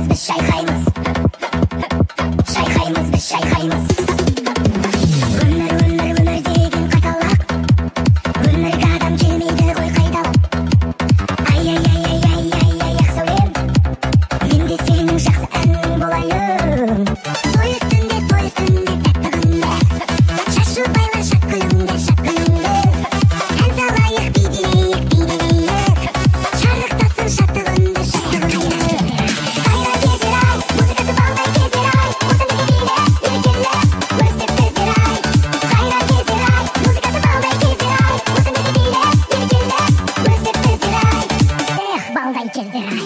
biz şaykaymiz. Şaykaymiz biz şaykaymiz. Gönür degen katallak. Gönürge adam kelmeydi koy kaydalap. Ay ay ay ay ay ay ay yak söyleyim. Men de senin şahsı en bolayım. Toy üstünde tatlı günde. Şaşı baylar şakılımda şakılımda. En salayık bilgileyik bilgileyik. Çarlıktasın şaktılında şaktılında. Kayra gezer ay, muzikası balday gezer ay. Uzun dibiyle, yürütürle, görsep bezer ay. Kayra gezer ay, muzikası balday gezer ay. Uzun dibiyle, yürütürle, görsep bezer ay. Balday gezer ay.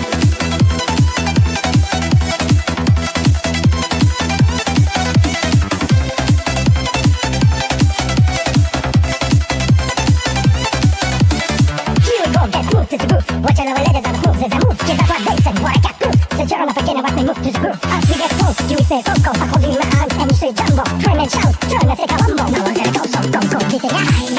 Watch out, ladies, I'm smooth as I move. Kids, I rock bass and work out groove. So turn up again and watch me move to the groove. As we get close, you say Coco, I'm holding my hand, and you say Jumbo. Turn and shout, turn and take a lumbo. Now we're gonna go so go go. This is